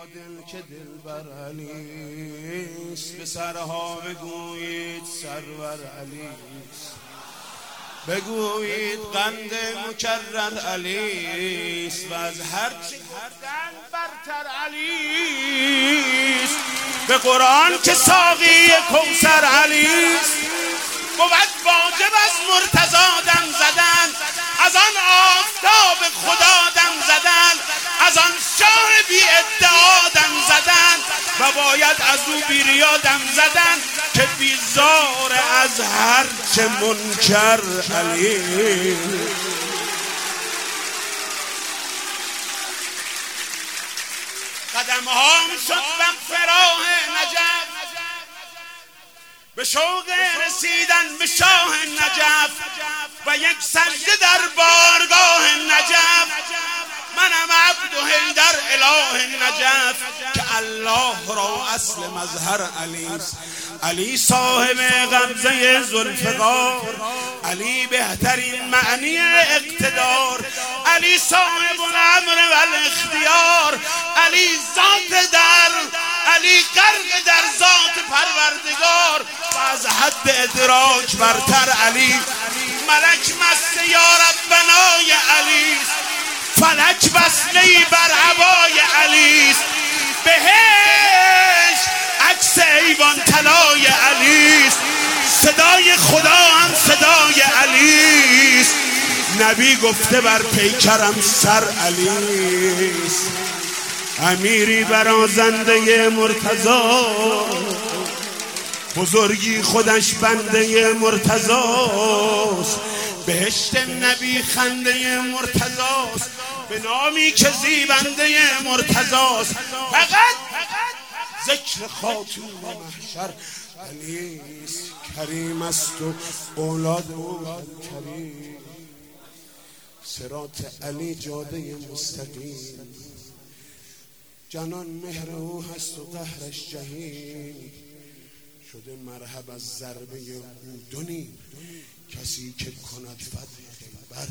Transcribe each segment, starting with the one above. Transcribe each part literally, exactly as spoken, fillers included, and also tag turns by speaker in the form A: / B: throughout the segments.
A: دل که دلبر علیست، به سرها بگویید سرور علیست، بگویید قند مکرر علیست و از هر چی گفتن برتر علیست. به قرآن که ساقی کوثر علیست، بود واجب از مرتضی دم زدن، از آن آفتاب خدا دم زدن، از آن شاه بی ادعا دم زدن و باید از او بی ریا دم زدن که بیزار از هر چه منکر علیست. قدم هام شد وقف راه نجف، به شوق رسیدن به شاه نجف و یک سجده در بارگاه نجف. منم عبد و حیدر اله نجف که الله را اصل مظهر علیست. علی صاحب قبضه ذوالفقار، علی بهترین معنی اقتدار، علی صاحب الامر و الاختیار، علی ذات در، علی غرق در ذات پروردگار و از حد ادراک برتر علی. ملک مست یا ربنای علیست، فلک بسته بر هوای علیست، بهش عکس ایوان طلای علیست، صدای خدا هم صدای علیست. نبی گفته بر پیکرم سر علیست. امیری برازنده مرتضی، بزرگی خودش بنده مرتضاست، بهشت نبی خنده مرتضاست، به نامی که زیبنده مرتضاست. فقط ذکر خاتون محشر علیست. کریم است و اولاد او کریم، صراط علی جاده مستقیم، جنان مهر او هست و قهرش جهیم. شده مرحب از ضربه او دو نیم، کسی که کند فتح خیبر.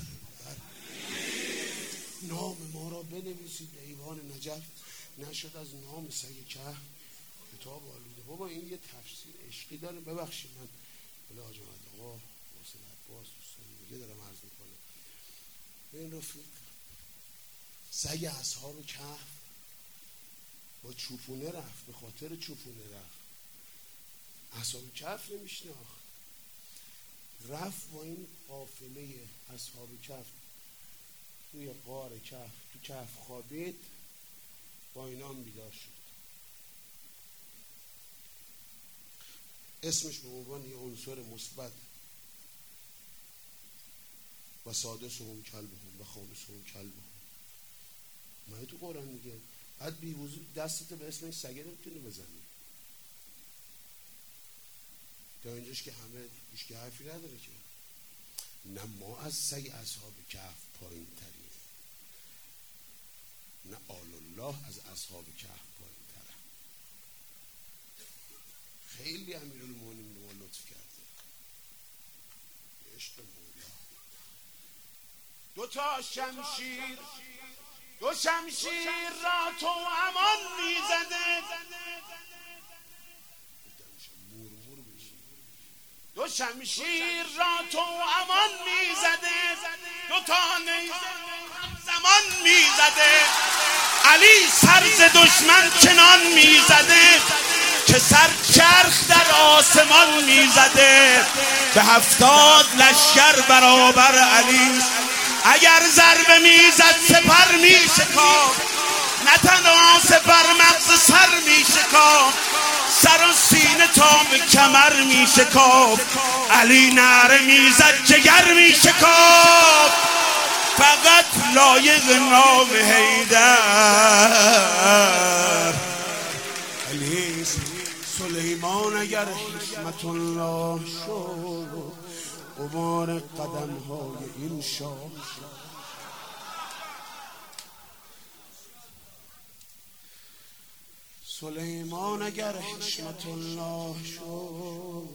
A: نام ما را بنویسید ایوان نجف، نشد از نام سگ کهف کتاب آلوده. بابا این یه تفسیر عشقی داره، ببخشید من بله حاج محمد آقا حسین عباس دوستان دیگه دارم عرض میکنم. این رفیق سگ اصحاب کهف با چوپونه رفت، به خاطر چوپونه رفت. اصحاب کهف نمیشناخت، رفت با این قافله اصحاب کهف توی غار کهف، تو کهف خوابید، با اینا هم بیدار شد. اسمش به عنوان یه عنصر مثبت و سادسهم کلبهم و خامسهم کلبهم من تو قرآن میگه. بعد بی وضو دستت به اسم این سگه نمیتونی بزنی تا اینجاش که همه هیچ که حرفی نداره که. نه ما از سگ اصحاب کهف پایین تریم، نه آل الله از اصحاب کهف پایین تره. خیلی امیرالمومنین به ما لطف کرده، عشق مولا. دو تا شمشیر دو شمشیر را تو امان میزده، دو شمشیر را تو امان میزده، دو تا نیزه زمان میزده. علی سر ز دشمن چنان میزده که سر چرخ در آسمان میزده. به هفتاد لشکر برابر علی، اگر ضربه میزد سپر میشکافت، نه تنها سپر مغز سر میشکافت، سر و سینه تا به کمر میشکافت. علی نعره میزد جگر میشکافت، فقط لایق نام حیدر علی. سلیمان اگر حکمت الله شد، غبار قدم های این شاه شد. سلیمان اگر حکمت الله شد،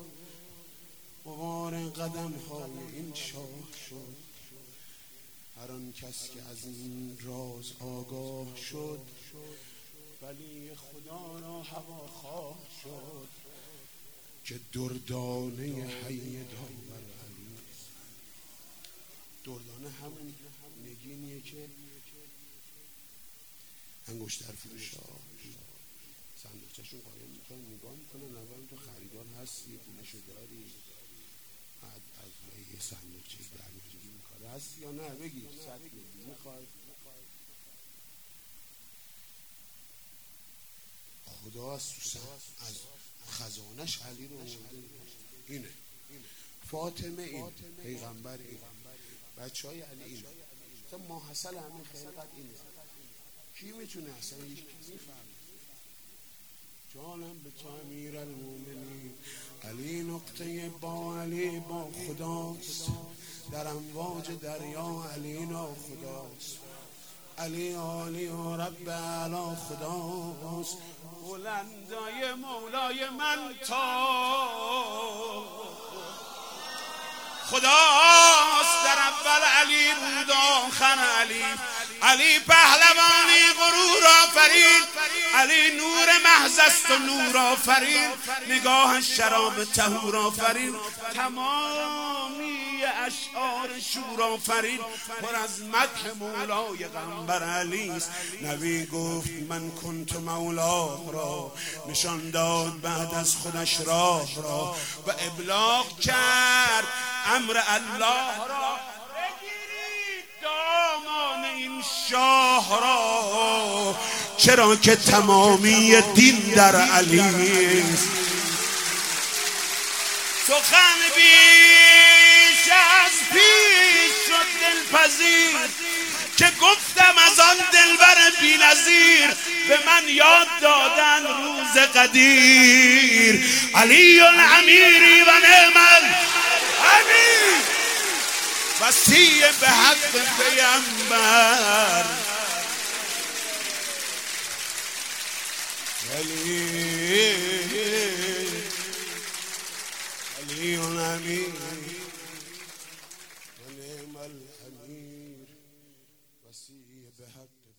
A: غبار قدم های این شاه شد. هر آن کس که از این راز آگاه شد، ولی خدا را هوا خواه شد که دردانه حی داور علی. دردانه همون نگینیه که انگشتر فروشا صندوقچه‌شون قایم میکنن، نگاه میکنن، اول تو خریدار هستی، پولشو داری، بعد از یه صندوقچه در میاری این کار هستی یا نه، بگیر صد میلیون میخوای. خدا از از خزانش علی رو اینه، فاطمه این، پیغمبر این، بچه های علی این، مثلا ماحصل همین خیلقت اینه. کی میتونه اصلا یکی میفهمه؟ جانم به تو امیر المومنین علی نقطه با علی با خداست، در امواج دریا علی نا خداست، علی عالی و رب علا خداست، بلندای مولای من تا خداست. در اول علی بود آخر علی، علی پهلوانی غرور آفرین، علی نور محض است و نور آفرین، نگاه شراب طهور آفرین، تمامی اشعار شور آفرین، پر از مدح مولای غنبر علی است. نبی گفت من کنت مولا را، نشان داد بعد از خودش راه را و ابلاغ کرد امر الله را. بگیرید دامان این شاه را، چرا که تمامی دین در علی است. سخن بیش از پیش شد دلپذیر، که گفتم از آن دلبر بی‌نظیر، به من یاد دادن روز قدیر. علی الامیری و نعم الامیر، وصی به حق پیامبر. علی علی الامیر و نعم الامیر، وصی به حق